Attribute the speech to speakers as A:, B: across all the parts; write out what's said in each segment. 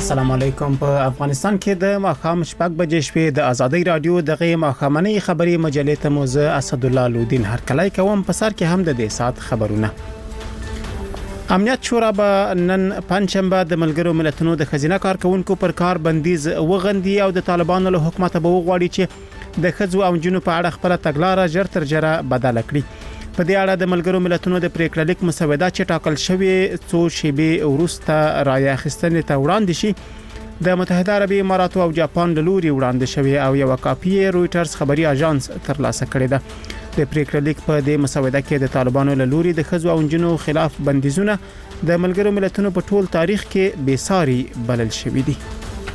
A: السلام علیکم. په افغانستان کې د ماښام شپږ بجې شپې د ازادي رادیو دغه ماښامنۍ خبري مجلې ته موزه اسدالله لودین هرکلای کوم په سر کې هم د دې سات خبرونه. امنیت شورا به نن پنځشنبه د ملګرو ملتونو د خزینه کارکونکو پر کار بندیز وغندي او د طالبانو له حکومت به وغواړي چې د خځو او جنونو په اړه خپل تګلارې جر تر جره بدل کړي. په دې اړه د ملګرو ملتونو د پریکړه لیک مسوده چې ټاکل شوی څو شیبې وروسته رایه اخیستنې ته وړاندې شي د متحده عربی اماراتو او جاپان له لوري وړاندې شوی او یو کاپی رويټرز خبري اژانس ترلاسه کړی ده. د پریکړه لیک په دې مسوده کې د طالبانو له لوري د خځو او جنونو خلاف بندیزونه د ملګرو ملتونو په ټول تاریخ کې بېساري بلل شوی دي.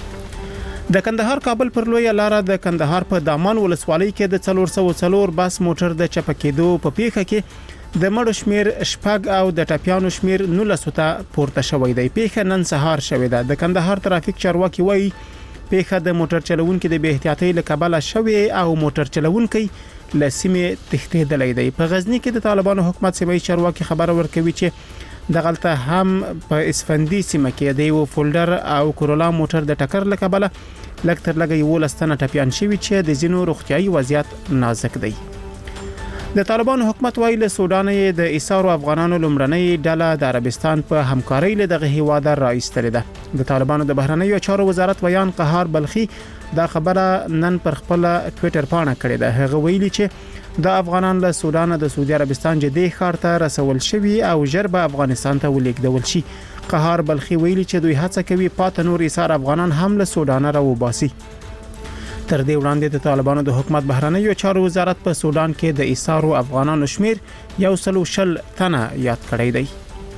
A: د کندهار کابل پر لویه لار د کندهار په دامان ولسوالۍ کې د 404 بس موټر د چپکېدو په پیښه کې د مړو شمیر شپږ او د ټپیانو شمیر 19 ته پورته شوې ده. پیښه نن سهار شوې ده. د کندهار ترافیک چارواکي وایي پیښه د موټر چلوونکو د بې احتیاطۍ له کبله شوې او موټر چلوونکي له سیمې تښتېدلې دی. په غزنی کې د طالبانو حکومت سیمه چارواکي خبر ورکوي چې د غلطه هم په اسفندی سیمه کې د یو فولډر او کورولا موټر د ټکر له کبله لکتر لګي ولستانه ټپيان شوی چې د زینو روغتيایي وضعیت نازک دی. د طالبانو حکومت وایي له سودان د ایسارو افغانانو لمړنۍ ډله د عربستان په همکارۍ له دغه هیواد راایستل ده. د طالبانو د بهرنیو چارو وزارت بیان قهار بلخي دا خبره نن پر خپل ټوئیټر پاڼه کړې ده. هغه ویلي چې د افغانان له سودان د سعودي عربستان جدي ښار ته رسول شوی او ژر به افغانستان ته ولیږدول شي. قهار بلخي ویلي چې دوی هڅه کوي پات نور ایسار افغانان هم له سودان راوباسي. تر دې وړاندې د طالبانو د حکومت بهرنیو چارو وزارت په سودان کې د ایسارو افغانانو شمیر 140 تنه یاد کړی دی.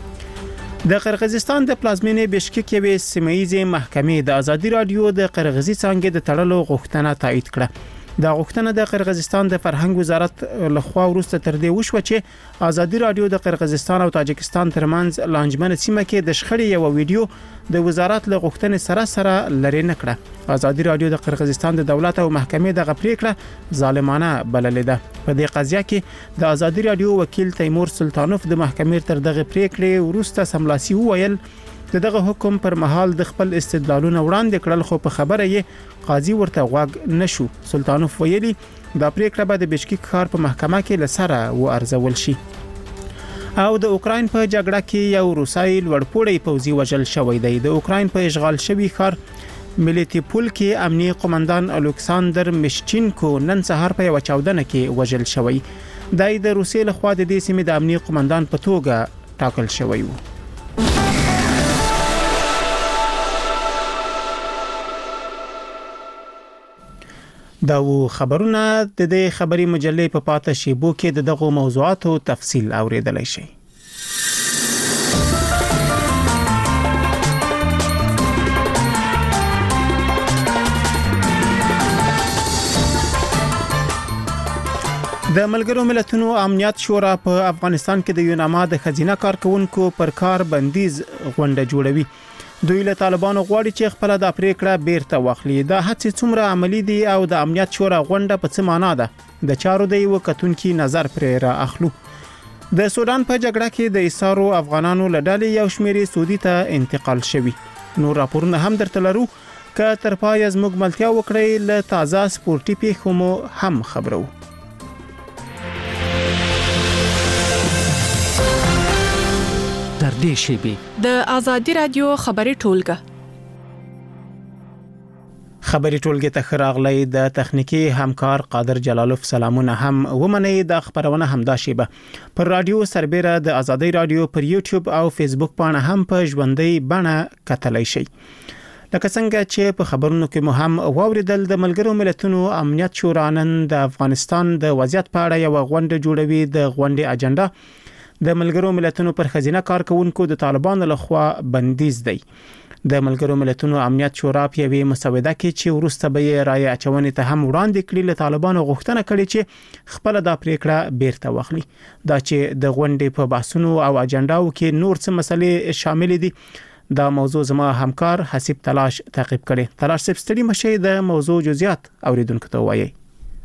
A: د قرغیزستان د پلازمینې بشکک یوې سیمه‌یزې محکمې د ازادي رادیو د قرغیزي څنګه د تړلو غوښتنه تایید کړه. دا غوښتنه د قرغیزستان د فرهنګ وزارت لخوا وروسته تر دې وشو چې ازادي رادیو د قرغیزستان او تاجکستان ترمنځ لانجمن سیمه کې د شخړې یو ویډیو د وزارت له غوښتنې سره لري نه کړه. ازادي رادیو د قرغیزستان د دولت او محکمې د غپریکړه ظالمانه بللې ده. په دې قضیه کې د ازادي رادیو وکیل تیمور سلطانوف د محکمې تر دغه پریکړې وروسته سملاسي وویل دغه حکم پر مهال د خپل استدلالونه وړاندې کړل خو په خبره یې قاضي ورته غوږ نشو. سلطانوف ویلي دا پریکړه به د بشکک ښار په محکمه کې لسره وارزول شي. او د اوکراین په جګړه کې یو روسای لوړپوړی پوځي وژل شوی دی. د اوکراین په اشغال شوی ښار ملیټیپول کې امنیي قومندان الکساندر میشچینکو نن سهار په یو چاودنه کې وژل شوی. د روسیې لخوا د دې سیمې د امنیي قومندان په توګه ټاکل شوی و. دا خبرونه د دې خبري مجلې په پاته شیبو کې دغه موضوعاتو تفصیل اوریدلای شي. د ملګرو ملتونو امنیت شورا په افغانستان کې د یوناما د خزینه کارکونکو پر کار بندیز غونډه جوړوي. دوی له طالبانو غواړي چې خپل د پریکړه بیرته واخلي. دا هڅې څومره عملی دي او د امنیت شورا غونډه په څه معنا ده د چارو د یو کتونکو نظر پرې را اخلو. د سودان په جګړه کې د ایسارو افغانانو له ډلې یو شمیرې سعودي ته انتقال شوی. نور راپورونه هم درته لرو که تر پای زموږ ملتیا وکړي له تازه سپورتي پیښو مو هم خبرو.
B: تر دې شیبې
C: د ازادي رادیو خبري ټولګه
A: خبري ټولګه ته خراغلی د تخنیکی همکار قادر جلالوف سلامونه هم ومني. د خبرونه همدا شیبه پر رادیو سربېره د ازادي رادیو پر یوټیوب او فیسبوک باندې هم په ژوندۍ بڼه کتلای شي. لکه څنګه چې په خبرونو کې مو هم واوریدل د ملګرو ملتونو امنیت شورا نن د افغانستان د وضعیت په اړه یو غونډه جوړوي. د غونډې اجنډا د ملګرو ملتونو پر خزینه کارکونکو د طالبانو لخوا بندیز دی. د ملګرو ملتونو امنیت شورا په یوې مسوده کې چې وروسته به رایه اچونې ته هم وړاندې کړي له طالبانو غوښتنه کړې چې خپل د پریکړه بیرته واخلي. دا چې د غونډې په بحثونو او اجنډاو کې نور څه مسلې شامل دي. دا موضوع زما همکار حسیب تلاش تعقیب کړي. تلاش سب ستړي مشه د موضوع جزئیات اوریدونکو ته وایي.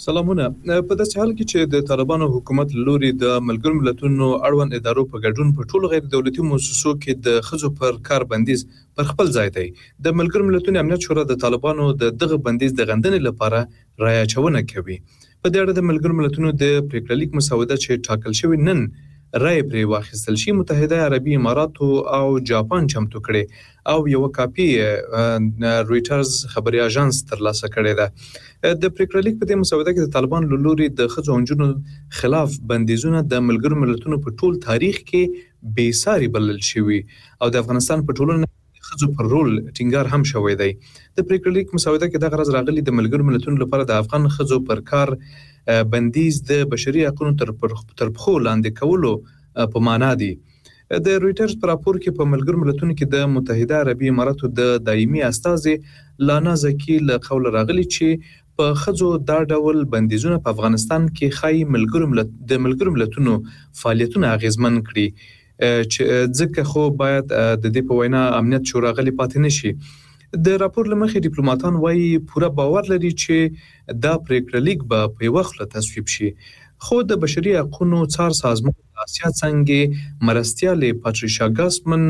D: سلامونه. په داسې حال کې چې د طالبانو حکومت لوري د ملګرو ملتونو اړوند ادارو په ګډون په ټولو غیر دولتي مؤسسو کې د ښځو پر کار بندیز پر خپل ځای دی. د ملګرو ملتونو امنیت شورا د طالبانو د دغه بندیز د غندنې لپاره رایه اچونه کوي. په دې اړه د ملګرو ملتونو د پریکړه لیک مسوده چې ټاکل شوی نن رای پرې واخیستل شي متحده عربي اماراتو او جاپان چمتو کړي او یو کاپی رويټرز خبري اژانس ترلاسه کړی ده. د پریکړه لیک په دې مسوده کې د طالبان لوري د ښځو او نجونو خلاف بندیزونه د ملګرو ملتونو په ټول تاریخ کې بې ساري بلل شوی او د افغانستان په ټولنه ښځو پر رول ټینګار هم شوی دی. د پریکړه لیک مسوده کې د غرض راغلي د ملګرو ملتونو لپاره د افغان ښځو پر کار بندیز د بشري حقوقو تر پښو لاندې کولو په معنا دی. د رويټرز پر راپور کې په ملګرو ملتونو کې د متحده عربي اماراتو د دایمي استازي لانا زکی له قول راغلي چې په ښځو دا ډول بندیزونه په افغانستان کې خای ملګرو ملتونو فعالیتونه اغیزمن کړي چې ځکه خو باید د دې په وینا امنیت شورا غلي پاتې نشي. د راپور لمخې ډیپلوماټان وایي پوره باور لري چې دا پریکړه لیک به په یو وخت تصویب شي. خو د بشري حقوقو څار سازمان آسیا څنګه مرستياله پاتریشا ګاسمن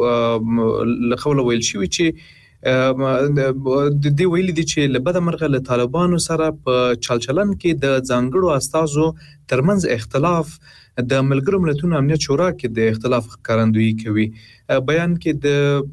D: لخوا ویل شوی چې د دې ویل دي چې لبد مرغه له طالبانو سره په چلچلن کې د ځانګړو استازو ترمنځ اختلاف د ملګرو ملتونو امنیت شورا کې د اختلاف ښکارندویي کوي. بیان کې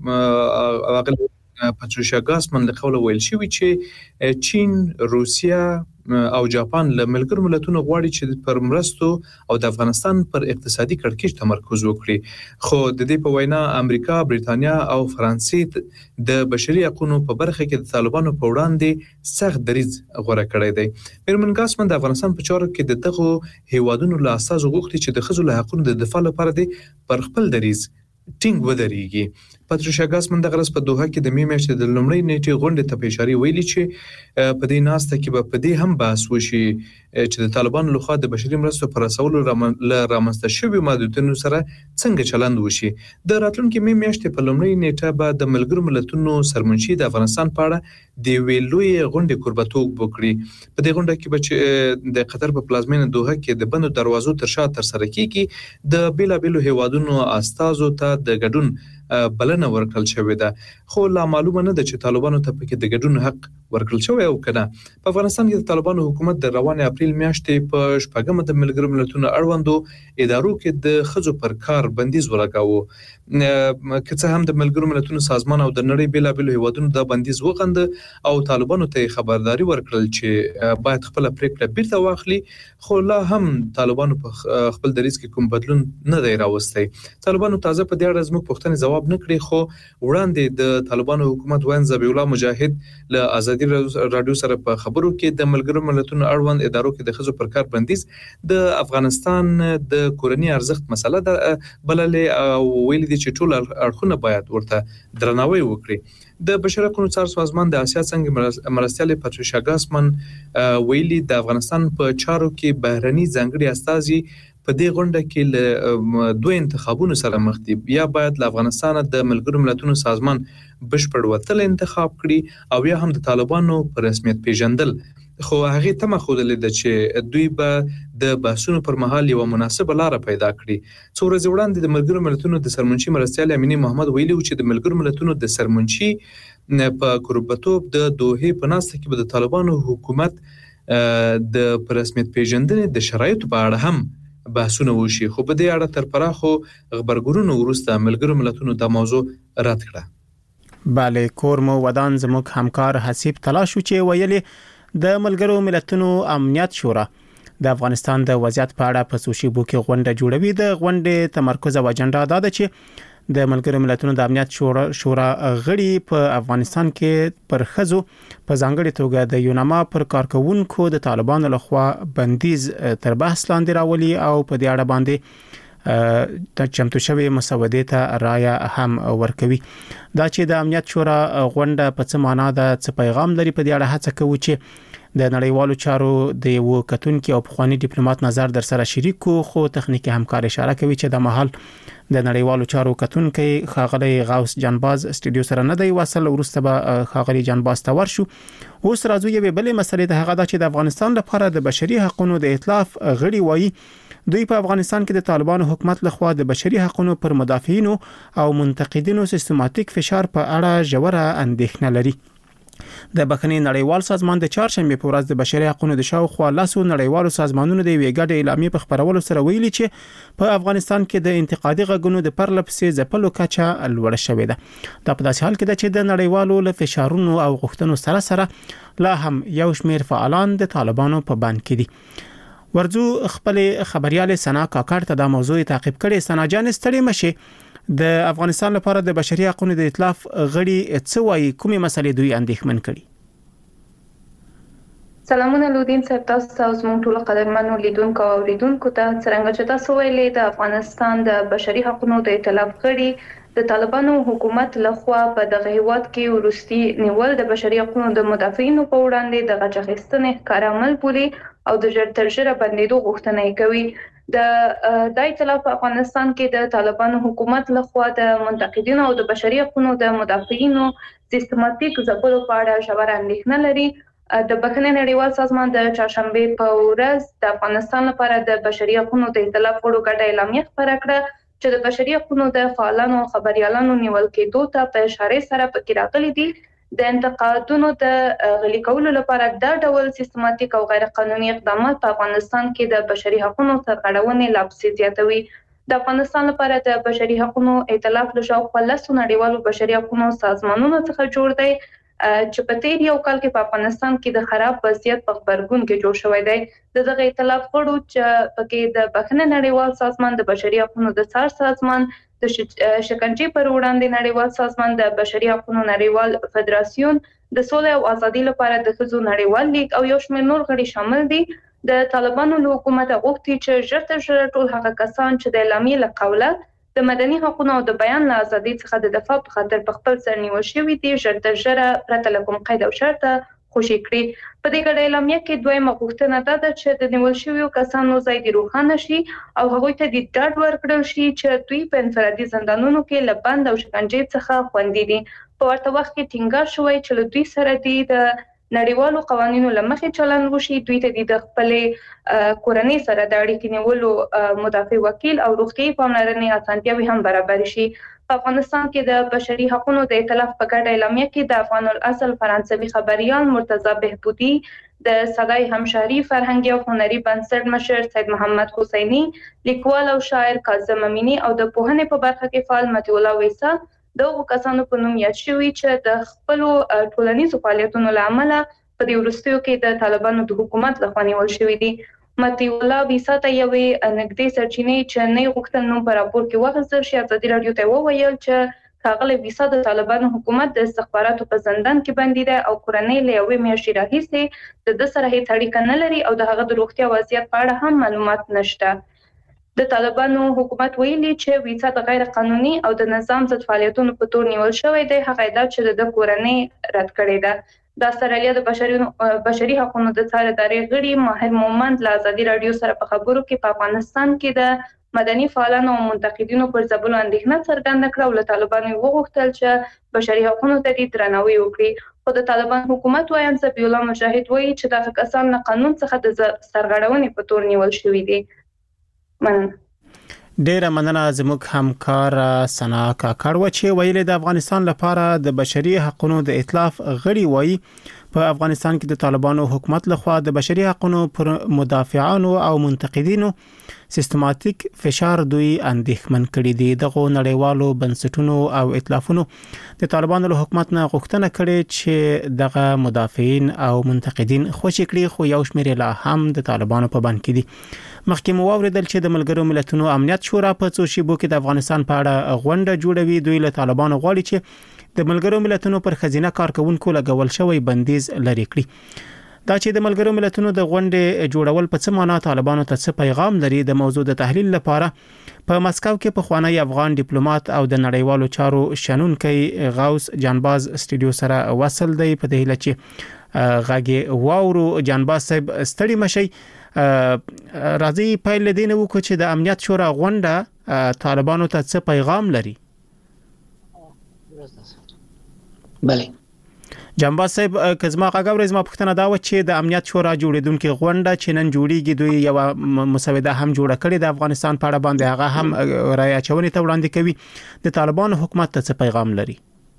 D: د پاتریشا ګاسمن له قوله ویل شوی چې چین، روسیا او جاپان له ملګرو ملتونو غواړي چې پر مرستو او د افغانستان پر اقتصادي کړکېچ تمرکز وکړي. خو د دې په وینا امریکا، بریتانیا او فرانسې د بشري حقوقو په برخه کې د طالبانو په وړاندې سخت دریځ غوړه کړی دی. میرمن ګاسمن د افغانستان په چارو کې د دغه هیوادونو له اساسو غوښتي چې د ښځو له حقوقو د دفاع لپاره دی پر خپل دریځ ټینګ ودرېږي. پاتریشا ګاسمن د غرض په دوحه کې د میاشتې د لومړۍ نیټې غونډې ته په اشاره ویلي چې په دې ناسته کې به په دې هم بحث وشي چې د طالبانو لخوا د بشري مرستو پر رسولو رامنځته شوي محدودیتونو سره څنګه چلند وشي. د راتلونکي میاشتې په لومړۍ نیټه به د ملګرو ملتونو سرمنشي د افغانستان په اړه د ویلوی غونډې کوربتوب وکړي. په دې غونډه کې به د قطر په پلازمینه دوحه کې د بندو دروازو تر شا تر سره کیږي د بیلابیلو هیوادونو استازو ته د ګډون بلنه ورکړل شوې ده. خو لا معلومه نه ده چې طالبانو ته پکې د ګډون حق ورکړل شوی او کنه. په افغانستان کې د طالبانو حکومت د روان اپریل میاشتې په شپږمه د ملګرو ملتونو اړوندو ادارو کې د ښځو پر کار بندیز ولګاوه. که څه هم د ملګرو ملتونو سازمان او د نړۍ بیلابیلو هیوادونو دا بندیز وغند او طالبانو ته خبرداري ورکړل چې باید خپل پریکړه بیرته واخلي، خو لا هم طالبانو په خپل دریځ کې کوم بدلون نه دی راوستی. طالبانو تازه په دې اړه زموږ پوښتنې جواب نه کړی، خو وړاندې د طالبانو حکومت وین ذبیح الله مجاهد له آزادي رادیو سره په خبرو کې د ملګرو ملتونو اړوند ادارو کې د ښځو پر کار بندیز د افغانستان د کورنۍ ارزښت مسله ده بللې او ویلي دي چې ټول اړخونه باید ورته درناوی وکړي. د بشري حقوقو څار سازمان د آسیا څنګه مرستياله پاتریشا ګاسمن ویلي د افغانستان په چارو کې بهرني ځانګړي استازي په دې غونډه کې له دوه انتخابونو سره مخ دي. یا باید له افغانستان د ملګرو ملتونو سازمان بشپړ وتل انتخاب کړي او یا هم د طالبانو په رسمیت پیژندل. خو هغه تمه خوده چې دوی به د بحثونو پر مهال یو مناسبه لار پیدا کړي. څو ورځې وړاندې د ملګرو ملتونو د سرمنشي مرستيال امینی محمد ویلي چې د ملګرو ملتونو د سرمنشي په کوربتوب د دوحه په ناسته کې به د طالبانو حکومت د رسمیت پیژندنې د شرایطو په اړه هم بحثونه وشي. خو په دې اړه تر پراخو خبرګونونو وروسته ملګرو ملتونو دا موضوع رد کړه.
A: بله کورمو ودان زموږ همکار حسیب تلاشو چې ویلي د ملګرو ملتونو امنیت شورا د افغانستان د وضعیت په اړه په سوشي بوکي غونډه جوړوي. د غونډې تمرکز او اجنډا دا ده چې د ملګرو ملتونو د امنیت شورا غړي په افغانستان کې پر ښځو په ځانګړي توګه د یوناما پر کارکونکو د طالبانو لخوا بندیز تر بحث لاندې راولي او په دې اړه باندې د چمتو شوی مسودې ته رایه هم ورکوي. دا چې د امنیت شورا غونډه په څه معنا ده، څه پیغام لري، په دې اړه هڅه کوي چې د نړیوالو چارو د یو کتونکو او پخوانی ډیپلوماټ نظر در سره شریکو خو تخنیکی همکار اشاره کوي چې د محل د نړیوالو چارو کتونکو خاغلی غوث جانباز استودیو سره نه دی وصل ورسته به خاغلی جانباز ته ورشو. اوس راځو یو بلې مسلې ته هغه دا چې د افغانستان لپاره د بشري حقوقو د ائتلاف غړي وایي دوی په افغانستان کې د طالبانو حکومت لخوا د بشري حقوقو پر مدافعینو او منتقدینو سیستماتیک فشار په اړه ژوره اندېښنه لري. د بخښنې نړیوال سازمان د چهارشنبه په ورځ د بشري حقوقو د شاوخوا لاسو نړیوالو سازمانونو د ویګاډ اعلامیه په خبرولو سره ویلي چې په افغانستان کې د انتقادي غږونو د پرلپسې ځپلو کچه لوړه شوې ده. دا په داسې حال کې ده چې د نړیوالو له فشارونو او غوښتنو سره لا هم یو شمېر فعالان د طالبانو په بند کې دي. ورځو خپل خبريال سنا کاکړ ته د موضوع تعقیب کړي. سنا جان ستړي مشه د افغانستان لپاره د بشري حقوقو د ائتلاف غړي څه وایي کومې مسلې دوی اندېښمن کړي؟
E: سلامونه لودین صاحب، تاسو او زموږ ټول قدرمنو لیدونکو او اوریدونکو ته څنګه چې تاسو ویلې د افغانستان د بشري حقوقو د ائتلاف غړي د طالبانو حکومت لخوا په دغه هیواد کې ورستي نیول د بشري حقوقو د مدافعینو په وړاندې د غچ اخیستنې ښکار عمل بولي او د ژر تر ژره بندیدو غوښتنه کوي. د ائتلاف په افغانستان کې د طالبانو حکومت لخوا د منتقدینو او د بشري حقوقو د مدافعینو سیستماتیک ځپلو په اړه ژوره اندېښنه لري. د بخښنې نړیوال سازمان د چهارشنبه په ورځ د افغانستان لپاره د بشري حقوقو د ائتلاف غړو ګډه اعلامیه خپره کړه چې د بشري حقوقو د فعالانو او خبريالانو نیول کېدو ته په اشاره سره پکې راغلي دي. د انتقادونو د غلي کولو لپاره د ډول سیستماتیک او غیر قانوني اقدامات په افغانستان کې د بشري حقوقو سرغړونې لا پسې زیاتوي. د افغانستان لپاره د بشري حقوقو ائتلاف له شاوخوا 10 نړیوالو بشري حقوقو سازمانونو څخه جوړ دی چې په تیر یو کال کې په افغانستان کې د خراب وضعیت په خبرګون کې جوړ شوی دی. دغه ائتلاف غړو چې پکې د بخښنې نړیوال سازمان د بشري حقوقو د څار سازمان د شکنجې پر وړاندې نړیوال سازمان د بشري حقوقو نړیوال فدراسیون د سولې او ازادي لپاره د ښځو نړیوال لیګ او یو شمېر نور غړي شامل دي. د طالبانو له حکومت غوښتي چې ژر تر ژره ټول هغه کسان چې د اعلامیې له قوله د مدني حقوقو او د بیان له ازادۍ څخه د دفاع په خاطر په خپل سر نیول شوي دي ژر تر ژره پرته له کوم قید او شرط خوشي کړي. په دې ګډه اعلامیه کې دویمه غوښتنه ده چې د نیول شویو کسانو ځای د روښانه شي او هغوی ته د ډاډ ورکړل شي چې دوی په انفرادي زندانونو کې له بند او شکنجې څخه خوندي دي. په ورته وخت کې ټینګار شوی چې له دوی سره د نړیوالو قوانینو لمخې چلند وشي. دوی ته د خپل کورنۍ سره د اړیکې نیولو مدافع وکیل او روغتیايي پاملرنې اسانتیاوې هم برابر شي. په افغانستان کې د بشري حقوقو د ائتلاف په ګډه اعلامیه کې د افغان الاصل فرانسوي خبريال مرتضی بهبودي، د صدای همشاري فرهنګي او هنري بنسټ مشر سید محمد حسیني، لیکوال او شاعر کاظم امینی او د پوهنې په برخه کې فعال مطیع الله ویسا دغه کسانو په نوم یاد شوي چې د خپل ټولنیزو فعالیتونو له امله په دې وروستیو کې د طالبانو د حکومت لخوا نیول شوي دي. مطیع الله ویسا ته یوې نږدې سرچینې چې نه غوښتل نوم په راپور کې واخیستل شي ازادي راډیو ته وویل چې ښاغلی ویسا د طالبانو حکومت د استخباراتو په زندان کې بندي دی او کورنۍ له یوې میاشتې راهیسې د سره هیڅ اړیکه نه لري او د هغه د روغتیا وضعیت په اړه هم معلومات نشته. د طالبانو حکومت ویلي چې ویسا د غیر قانوني او د نظام ضد فعالیتونو په تور نیول شوی دی. هغه ادعا چې د کورنۍ رد کړې ده. د استرالیا د بشري حقوقو د څار ادارې غړي ماهر مومند له ازادي راډیو سره په خبرو کې په افغانستان کې د مدني فعالانو او منتقدینو پر ځپلو اندېښنه څرګنده کړه او له طالبانو وغوښتل چې بشري حقوقو ته درناوی وکړي. خو د طالبان حکومت وایي ذبیح الله مجاهد وایي چې دغه کسان له قانون څخه د سرغړونې په تور نیول شوي دي. مننه.
A: ډیره مننه زموږ همکار سنا کاکړ و چې ویلي د افغانستان لپاره د بشري حقوقو د ائتلاف غړي وایي په افغانستان کې د طالبانو حکومت لخوا د بشري حقوقو پر مدافعانو او منتقدینو سیستماتیک فشار دوی اندېښمن کړي دي. دغه نړیوالو بنسټونو او ائتلافونو د طالبانو له حکومت نه غوښتنه کړې چې دغه مدافعین او منتقدین خوشي کړي خو یو شمېر لا هم د طالبانو په بند کې دي. مخکې مو واوریدل چې د ملګرو ملتونو امنیت شورا په څو شیبو کې د افغانستان په اړه غونډه جوړوي. دوی له طالبانو غواړي چې د ملګرو ملتونو پر خزینه کارکونکو لګول شوی بندیز لري کړي. دا چې د ملګرو ملتونو د غونډې جوړول په څه معنا طالبانو ته څه پیغام لري د موضوع د تحلیل لپاره په مسکو کې په خوانی افغان ډیپلوماټ او د نړیوالو چارو شنونکي غوث جانباز سټوډیو سره وصل دی په دې لچې غاګي واورو جانباز صاحب ستړي مشي راځي پایل دین وکړو چې د امنیت شورا غونډه طالبانو ته څه پیغام لري.
F: بله
A: جنباز صاحب کزما غاګور زما پښتنه دا و چې د امنیت شورا جوړیدونکو غونډه چې نن جوړیږي دوی یو مسوده هم جوړه کړې د افغانستان په اړه باندې هغه هم رایه چونې ته وړاندې کوي د طالبانو حکومت ته څه پیغام لري؟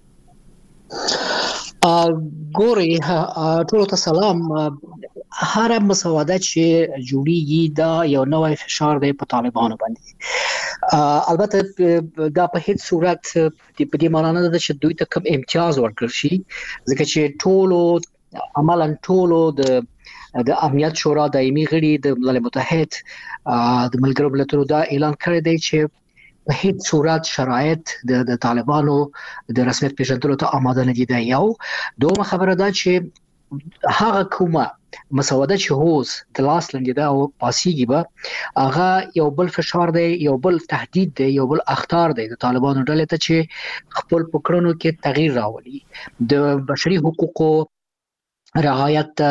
F: ګوري ټول ته سلام. هر مسوده چې جوړیږي دا یو نوې فشار دی په طالبانو باندې. البته دا په هیڅ صورت په دې معنی نه ده چې دوی ته کوم امتیاز ورکړل شي ځکه چې ټولو عملاً ټولو د امنیت شورا دایمي غړي د ملل متحد د ملګرو ملتونو دا اعلان کړی دی چې په هیڅ صورت شرایط د طالبانو د رسمیت پیژندلو ته آماده نه دي. دا یو دومره خبره ده چې هغه کومه مسوده چې هوس د لاس لاندې دا او پاسيږي به هغه یو بل فشار دی یو بل تهدید دی یو بل اخطار دی د طالبانو ډلې ته چې خپل پکړونو کې تغییر راولي د بشري حقوقو رعایت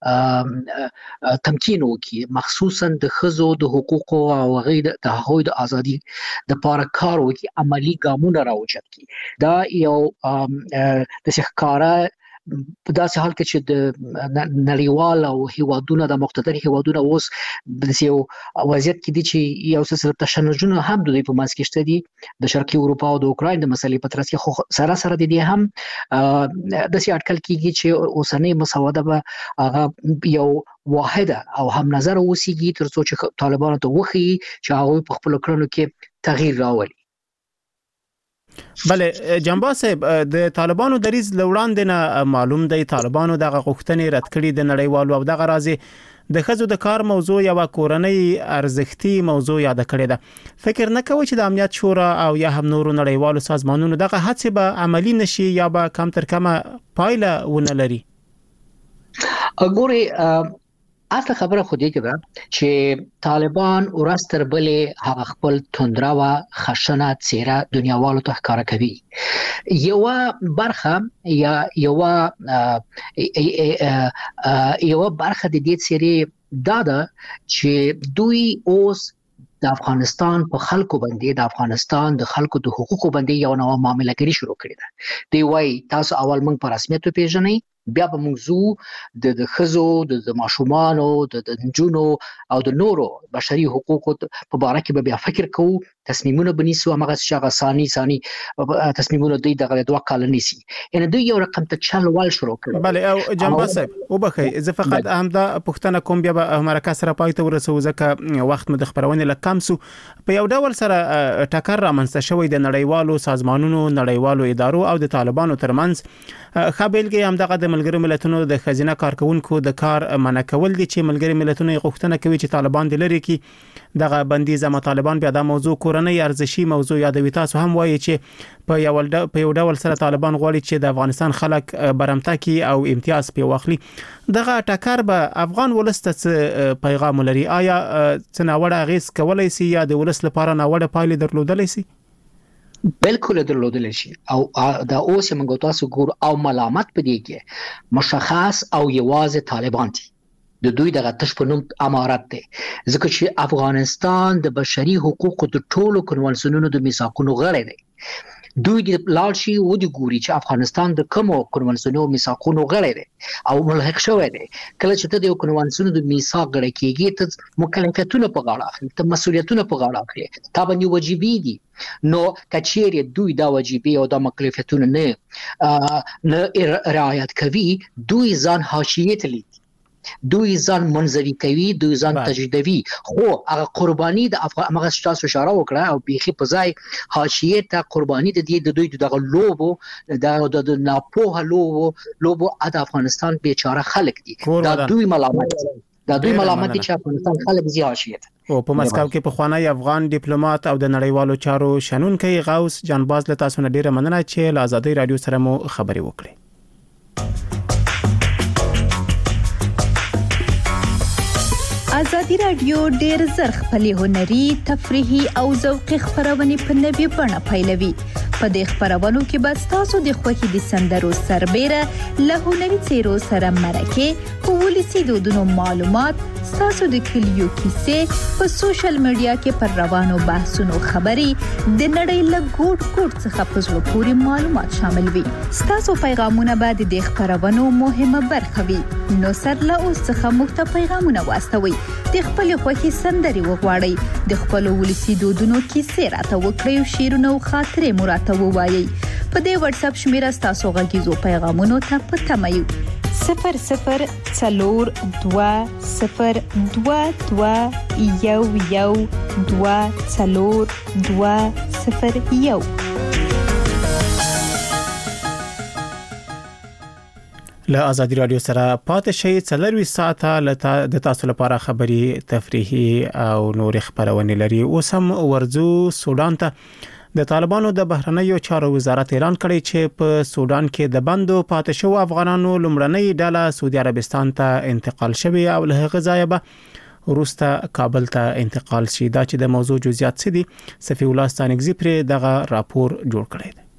F: تمکین وکي مخصوصا د خزو د حقوقو او غیر د هغوی د ازادي د پاره کار وکي عملی ګامونه راوچت کی. دا یو د ښکارا په داسې حال کې چې د نړیوال او هیوادونو د مقتدر هیوادونو اوس د یو وضعیت کې دي چې یو څه تشنجونه هم د په منځ کې شته دي د شرقي اروپا او د اوکراین د مسلې په ترڅ کې خو سره د دې هم د سي اټکل کېږي چې اوسنۍ مسوده به هغه یو واحده او هم نظر اوسېږي ترڅو چې طالبانو ته وخی چې هغه په خپل کړنو کې تغییر راولي.
A: بله جنباز صاحب د طالبانو دریز لوړاندې نه معلوم دی طالبانو دغه غوښتنې رد کړې د نړیوالو او دغه راځي د خزو د کار موضوع یا کورنۍ ارزښتي موضوع یاد کړې ده. فکر نه کوي چې د امنیت شورا او یا هم نورو نړیوالو سازمانونو دغه هڅې به عملی نشي یا به کم تر کمه پایله ونه لري؟
F: ګوري اصل خبره خو دې کې ده چې طالبان ورستر بلې هغه خپل توندراوه خشنه څیره دنیاوالو ته ښکارا کوي. یو برخه یا یو برخه د دې څیرې دا ده چې دوی اوس د افغانستان په خلکو باندې د افغانستان د خلکو د حقوقو باندې یو نوې معاملګری شروع کړې ده. دی وای تاسو اول موږ په رسمیت پیژنئ بیا به موږ د خزو د ماشومان او د جنونو او د نورو بشري حقوقو په اړه کې به بیا فکر کوو تصمیمونه بنیسو هغه څنګه ثاني تصمیمونه دغه 2 کال نیسی یعنی دوی یو رقم ته چل ول شروع کړ.
A: بله او جنباز صاحب وبخي زه فقط هم دا پښتنه کوم بیا به مرکه سره پاتې ورسو ځکه وخت مد خبرونه لکم سو په یو ډول سره ټکر رامنځته شوی د نړیوالو سازمانونو نړیوالو ادارو او د طالبانو ترمنځ خابلګي هم دغه د ملګرو ملتونو د خزینه کارکونکو د کار منع کول دي چې ملګرو ملتونو غوښتنه کوي چې طالبان د لری کې دغه بندیز ما طالبان بیا د موضوع کورنۍ ارزشي موضوع یادوي. تاسو هم وایي چې په یو ډول سره طالبان غواړي چې د افغانستان خلک برمته کی او امتیاز په واخلي. دغه ټکر به افغان ولست پیغام لري. آیا څنګه غیس کولای سي یا د ولست لپاره ناوړه پایلې درلودلی سي؟
F: بالکل درلودل شي او دا اوس موږ تاسو ګور او ملامت پدې کې مشخص او یوازې طالبان دي د دوی دغه تشپنوم امارات دي ځکه چې افغانستان د بشري حقوقو د ټولو کنوانسیونونو د میثاقونو غړی دی. دوی د لالشي و دي ګوري چې افغانستان د کومو کنوانسیونونو میثاقونو غړی دی او ملحق شوی دی. کله چې ته د کنوانسیونونو د میثاق غړی کېږي ته مکلفیتونه په غاړه اخلي ته مسؤلیتونه په غاړه اخلي تا باندې واجبې دي. نو کچېری دوی دا واجبې او د مکلفیتونه نه رعایت کوي دوی ځان حاشیه ته لیکي دوی ځان منځوي کوي دوی ځان تجدیدوي خو هغه قرباني د هغه تاسو اشاره وکړه او بيخي په ځای حاشیه ته قرباني د دوی دغه لوبو د ناپوه لوبو د افغانستان بیچاره خلک دي. دا دوی ملامت چې افغانستان خلک زی حاشیه
A: او په مسکو کې په خوانی افغان ډیپلوماټ او د نړیوالو چارو شنونکي غوث جانباز له تاسو نه ډیره مننه چې له آزادۍ رادیو سره مو خبري وکړي.
G: ازادي راډیو ډېر زر خپلې هنري، تفریحي او ذوقي خپرونې په نوي بڼه پیلوي. په دې خپرونو کې به ستاسو د خوښې د سندرو سربېره له هنري څیرو سره مرکې، ولسي دودونو معلومات، ستاسو د کلیو کیسې، په سوشل میډیا کې پر روانو بحثونو خبرې، د نړۍ له ګوټ ګوټ څخه په زړه پورې معلومات شامل وي. ستاسو پیغامونه به د دې خپرونو مهمه برخه وي. نو سر له اوس څخه موږ ته پیغامونه واستوئ. د خپلې خوښې سندرې وغواړئ، د خپلو ولسي دودونو کیسې راته وکړئ او شعرونه او خاطرې مو راته ووایئ. په دې واتس اپ شمیره ستاسو غږیزو پیغامونو ته په تمه یو. 00222112201.
A: له ازادي رادیو سره پاتې شئ. 4 ساعته د تاسو لپاره خبري، تفریحي او نور خبرونه لري. اوس هم ورزو سودان ته. د طالبانو د بهرنیو چارو وزارت اعلان کړی چې په سودان کې د بندو پاتې شو افغانانو لومړنۍ ډله سعودي عربستان ته انتقال شوی او له هغه ځایه به وروسته کابل ته انتقال شي. دا چې د موضوع جزئیات څه دي، صفی الله ستانګزی پر دغه راپور جوړ کړی دی.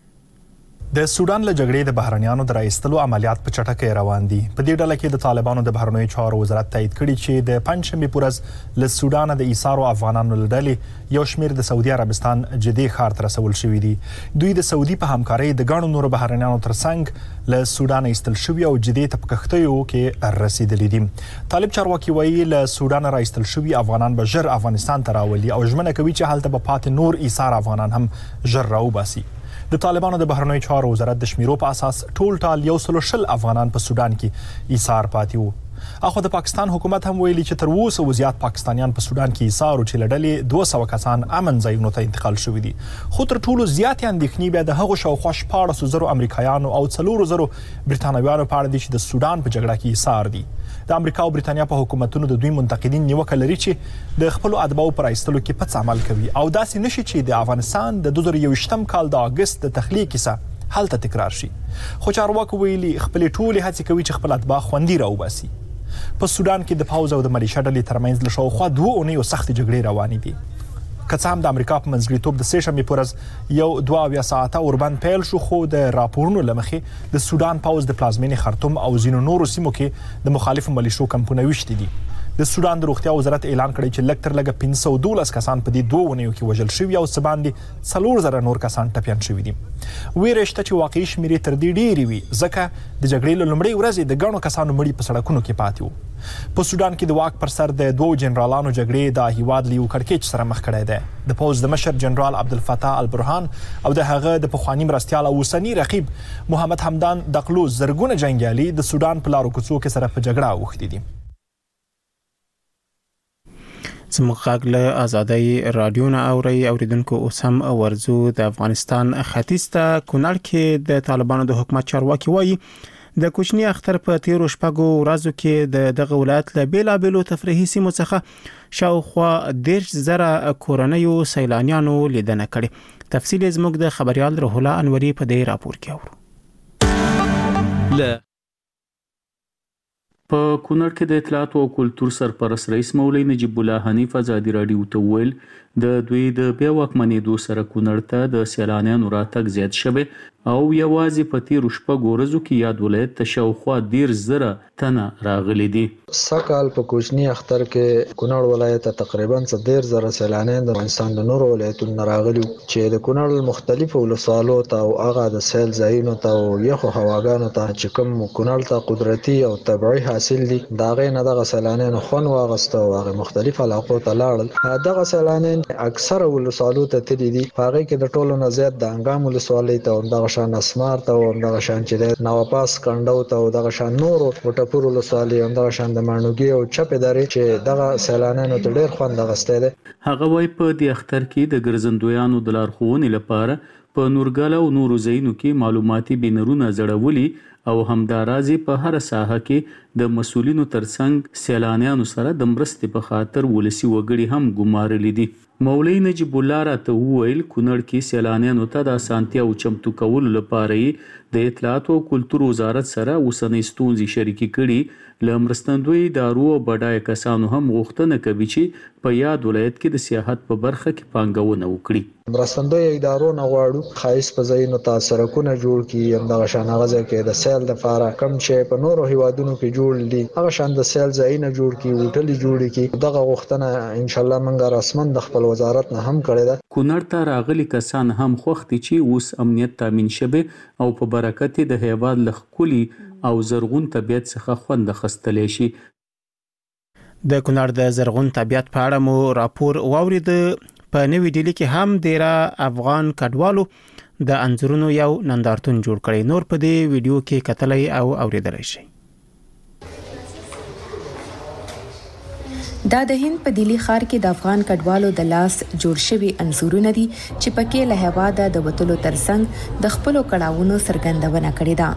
H: د سودان له جګړې د بهرنیانو د راایستلو عملیات په چټکۍ روان دي. په دې ډله کې د طالبانو د بهرنیو چارو وزارت تایید کړي چې د پنځشنبه پر ورځ له سودان د ایثار افغانانو لړلې یو شمیر د سعودي عربستان جدي ښار ته رسول شوی دي. دوی د سعودي په همکارۍ د ګڼو نورو بهرنیانو ترڅنګ له سودان ایستل شوی او جدي تپکښتیو کې رسیدلې دي. طالب چارواکي وایي له سودان راایستل شوی افغانان به ژر افغانستان ته راولي او ژمنه کوي چې هلته به پاتې نور ایثار افغانان هم ژر راوباسي. د طالبانو د بهرنیو چارو وزارت د شمیرو په اساس ټول 160 افغانان په سودان کې ایثار پاتې وو. اخو د پاکستان حکومت هم ویلي چې تر اوسه زیات پاکستانیان په سودان کې ایثار او چې لړلې 200 کسان امن ځایونو ته انتقال شوي دي. خو تر ټولو زیات اندېښنې بیا د هغو شاوخوا 14,000 امریکایانو او 4,000 برتانویانو په اړه دي چې د سودان په جګړه کې ایثار دي. د امریکا او برتانیا په حکومتونو د دوی منتقدین نیوکه لري چې د خپل اتباعو پر ایستلو کې پڅ عمل کوي او داسې نشي چې د افغانستان د 2021م کال د اگست د تخلیق کیسه هلته تکرار شي. خو چارواکو ویلي خپل ټولې هڅې کوي چې خپل اتباع خوندي راوباسي. په سودان کې د پاوز او د ملیشیا ډلې ترمنځ له شاوخوا 2 اونیو سخت جګړې روانې دي. که څه هم د امریکا په منځګړیتوب د سهشنبې پر ورځ یو 2 ساعته اوربند پیل شو، خو د راپورونو له مخې د سودان پاوز د پلازمینې خرطوم او ځینو نورو سیمو کې د مخالفو ملیشو کمپونه وشتي دي. د سودان د روغتیا وزارت اعلان کړی چې لږ تر لږه 512 کسان په دې 2 اونیو کې وژل شوي او څه باندې 4,000 نور کسان ټپیان شوي دي. ویره شته چې واقعي شمیرې تر دې ډېرې وي ځکه د جګړې له لومړۍ ورځې د ګڼو کسانو مړي په سړکونو کې پاتې وو. په سودان کې د واک پر سر د 2 جنرالانو جګړې د هیواد له یو کړکېچ سره مخ کړی دی. د پوځ د مشر جنرال عبدالفتاح البرهان او د هغه د پخواني مرستیال او اوسني رقیب محمد حمدان دقلو زرګونه جنګیالي د سودان په لارو کوڅو کې سره په جګړه اوښتي دي.
A: زموږ غږ له ازادي رادیو نه اوریدونکو اوس هم ورزو د افغانستان ختیځ ته کونړ کې د طالبانو د حکومت چارواکي وایي د کوچني اختر په 13 شپږو ورځو کې دغه ولایت له بیلابېلو تفریحي سیمو څخه شاوخوا 10,000 کورنیو سیلانیانو لیدنه کړې. تفصیل زموږ د خبريال روح الله انوري په دې راپور کې اورو.
B: په کونړ کې د اطلاعات او کلتور سرپرست رئیس مولوي نجیب الله حنیف ازادي رادیو ته ویل د دوی د بیا واکمنېدو سره کونړ ته د سیلانیانو راتګ زیات شوی او یوازې په 13 شپږو ورځو کې یاد ولایت ته شاوخوا 10,000 تنه راغلي دي.
I: سکهال په کوچني اختر کې کونړ ولایت ته تقریبا 10,000 سیلانیان د افغانستان د نورو ولایتونو راغلي چې د کونړ مختلفو ولسوالو ته او هغه د سیل ځایونو ته او یخو هواګانو ته چې کوم کونړ ته قدرتي او طبيعي حاصل دي دغه نه دغه سیلانیان خون واغسته او هغه مختلف علاقو ته لاړل. دغه سیلانیان اکثره ولسوالو ته تللي دي. هغه کې د ټولو نه زیات د انګام ولسوالۍ ته او دغه شان اسمار ته او دغه شان چې نواپاس کندو ته او دغه شان نورو وټپور ولسوالۍ او دغه شان د مانوګي او چپې درې چې دغه سیلانیانو ته ډېر خوند غسته دي.
B: هغه وای په دې اختر کې د ګرځندویانو د لارښوونې لپاره په نورګل او نورو ځایونو کې معلوماتي بنرونه زړولي او همدارازي په هر ساحه کې د مسولینو ترڅنګ سیلانیانو سره د مرستې په خاطر ولسی وګړي هم ګمارلي دي. مولوی نجیب الله راته وویل کونړ کې سیلانیانو ته د اسانتیا او چمتو کولو لپاره د اطلاعات او کلتور وزارت سره اوسنۍ ستونزې شریکې کړي. له مرستندوی ادارو او بډای کسانو هم غوښتنه کوي چې په یاد ولایت کې د سیاحت په برخه کې پانګونه وکړي.
I: مرستندوی ادارو نه غواړو خایس په ځایونو ته سړکونه جوړ کړي، همدغه شان هغه کې د سیل لپاره کم چې په نورو هیوادونو کې جوړ دي هغه شان د سیل ځایونه جوړ کړي، هوټل جوړ کړي. دغه غوښتنه ان شاء الله موږ رسمن د خپل وزارت نه هم کړې ده.
B: کونړ ته راغلي کسان هم خوښ دي چې اوس امنیت تامین شوه او په برکت د هیواد لخکولي او زرغون طبيعت څخه خوند اخیستلی شي.
A: د کونړ د زرغون طبيعت په اړه مو راپور واورید. په نوې ډیلی کې هم ډیرا افغان کډوالو د انځورونو یو نندارتون جوړ کړی. نور په دې ویډیو کې کتلای او اوریدلای شئ.
J: دا د هند په دلی ښار کې د افغان کډوالو د لاس جوړ شوی انځورونه دي چې پکې له هواده د وټلو ترڅنګ د خپل کړهونو څرګندونه کړې ده.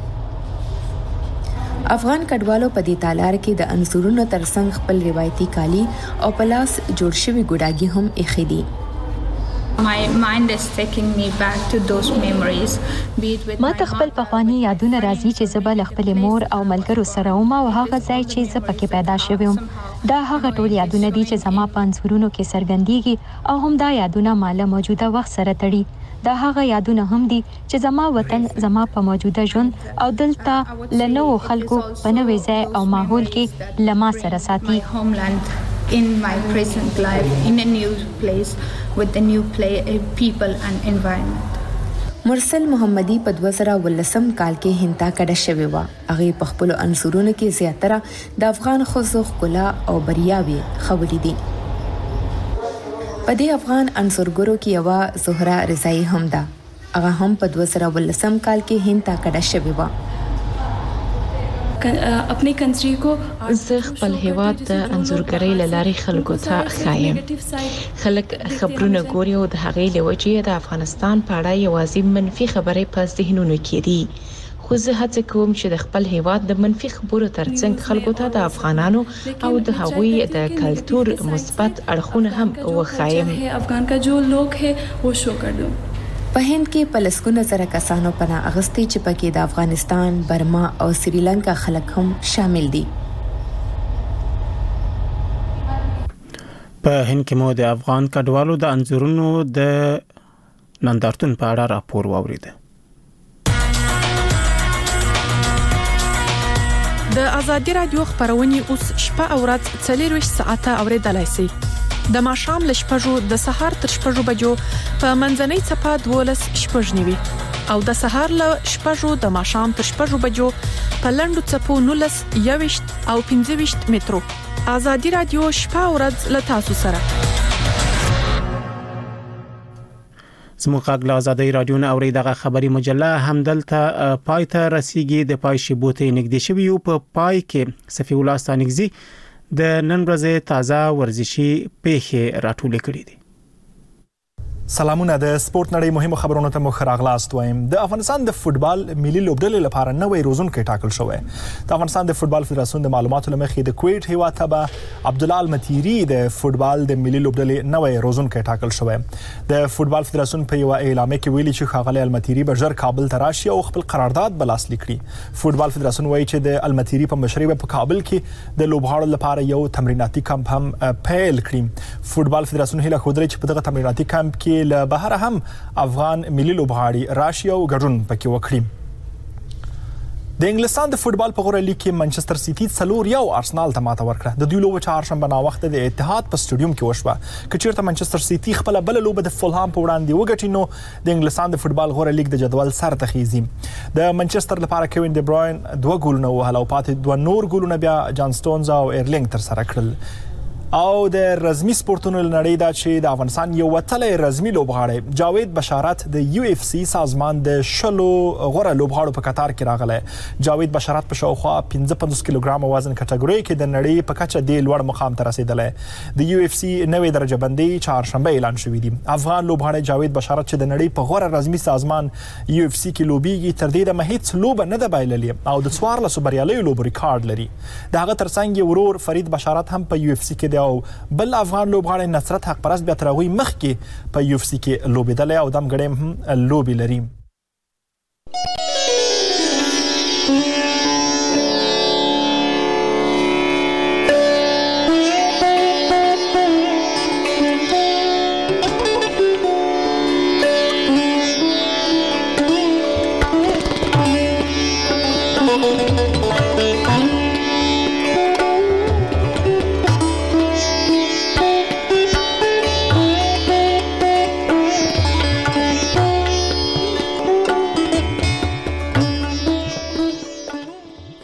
J: افغان کډوالو په دې تالار کې د انځورونو ترڅنګ خپل روایتي کالي او په لاس جوړ شوی ګډاګي هم اخی دي.
K: My mind is taking me back to those memories.
L: ما ته خپل پخوانی یادونه راځي چې زه خپل مور او ملګرو سره وم او هغه ځای چې زه پکې پیدا شوم. دا هغه ټول یادونه دي چې زما په انځورونو کې څرګندېږي او هم دا یادونه مال موجوده وخت سره تړي. دا هغه یادونه هم دي چې زما وطن زما په موجوده ژوند او دلته لنو خلکو په نوې ځای او ماحول کې لما سره ساتي.
K: In my present life, in a new place, with the new people and environment.
J: مرسل محمدی په 2018 کال کې هنتا کډه شوی و. هغه په خپل انصورونو کې زیاتره د افغان ښځو ښکلا او بریاوي خبرې دي. په دې افغان انصورګرو کې یو زهرا رضایی هم ده. هغه هم په 2018 کال کې هنتا کډه شوی و.
M: اپنی کنټری کو
N: زه خپل هیواد د انځورګرۍ لارې خلکو ته ښایم. خلک خبرونه ګوري او د هغې له وجې د افغانستان په اړه یوازې منفي خبرې په ذهنونو کې دي. خو زه هڅه کوم چې د خپل هیواد د منفي خبرو ترڅنګ خلکو ته د افغانانو او د هغوی د کلتور مثبت اړخونه هم وښایم.
M: افغان کا جو لوگ ہے وہ شو کر دو.
J: په هند کې پلسکونه زره کسانو پناه اغستې چې پکې د افغانستان، برما او سریلانکا خلک هم شامل دي.
A: په هند کې مو د افغان کډوالو د انځورونو د نندارتون په اړه راپور واورید.
C: د ازادي رادیو خبرونه اوس شپه او ورځ 24 ساعته اوریدلای شئ. د ماښام ل شپږو د سهار تر شپږو بجو په منځنۍ صفه 12 شپږنیوي او د سهار ل شپږو د ماښام تر شپږو بجو په لندو صفو 19 21 او 25 مترو. ازادي رادیو شپه او ورځ ل تاسو سره.
A: زموږ غږ له ازادي رادیو نه اوریدغه خبري مجله همدلته پای ته رسیدي. د پای شیبوته نږدې شوی او په پای کې صفی الله ستانګزي د نن ورځې تازه ورزشي پیښې راټولې کړې دي.
H: سلامونه. د سپورت نړۍ مهمو خبرونو ته مخ راغلاست وایم. د افغانستان د فوتبال ملي لوبډلې لپاره نوې روزونکي ټاکل شوی. د افغانستان د فوتبال فدراسیون د معلوماتو لمخې د کویت هیواد ته عبدالله المتيري د فوتبال د ملي لوبډلې نوې روزونکي ټاکل شوی. د فوتبال فدراسیون په یو اعلامیه کې ویلي چې ښاغلی المتيري به ژر کابل ته راشي او خپل قرارداد بلاسلیک کړي. فوتبال فدراسیون وایي چې د المتيري په مشرۍ په کابل کې د لوبغاړو لپاره یو تمریناتي کمپ هم پیل کړي. فوتبال فدراسیون هیله خوده چې په دغه تمریناتي کمپ کې له بهر هم افغان ملي لوبغاړي راشي او ګډون پکې وکړي. د انګلستان د فوتبال په غوړه لیګ کې منچستر سیټي 4-1 ارسنال ته ماته ورکړه. د دوی لوبه چهارشنبه نا وخت د اتحاد په سټډیوم کې وشوه. کچېرته منچستر سیټي خپل بل لوبه د فولهام په وړاندې وګټي نو د انګلستان د فوتبال غوړه لیګ د جدول سر ته خېزي. د منچستر لپاره کوین ډي بروین 2 ګولونه وهل او پاتې 2 نور ګولونه بیا جان سټونز او ایرلینګ تر سره کړل. او د رزمي سپورتونو لنړۍ دا چې د افغانستان یو وتلی رزمي لوبغاړی جاوید بشارت د یو اف سی سازمان د شلو غوره لوبغاړو په قطار کې راغلی. جاوید بشارت په شاوخوا 55 کیلوګرام وزن کټګوري کې د نړۍ په کچه د لوړ مقام ته رسیدلی. د یو اف سی نوې درجه بندي چهارشنبه اعلان شوې دي. افغان لوبغاړی جاوید بشارت چې د نړۍ په غوره رزمي سازمان یو اف سی کې لوبیږي تر دې دمه هیڅ لوبه نه ده بایللې او د 14 بریالیو لوبو ریکارډ لري. د هغه ترڅنګ یې ورور فرید بشارت هم په یو اف سی کې دی او بل افغان لوبغاړی نصرت حق پرست بیا تر هغوی مخکې په یو اف سی کې لوبېدلی او دم ګړی هم لوبې لري.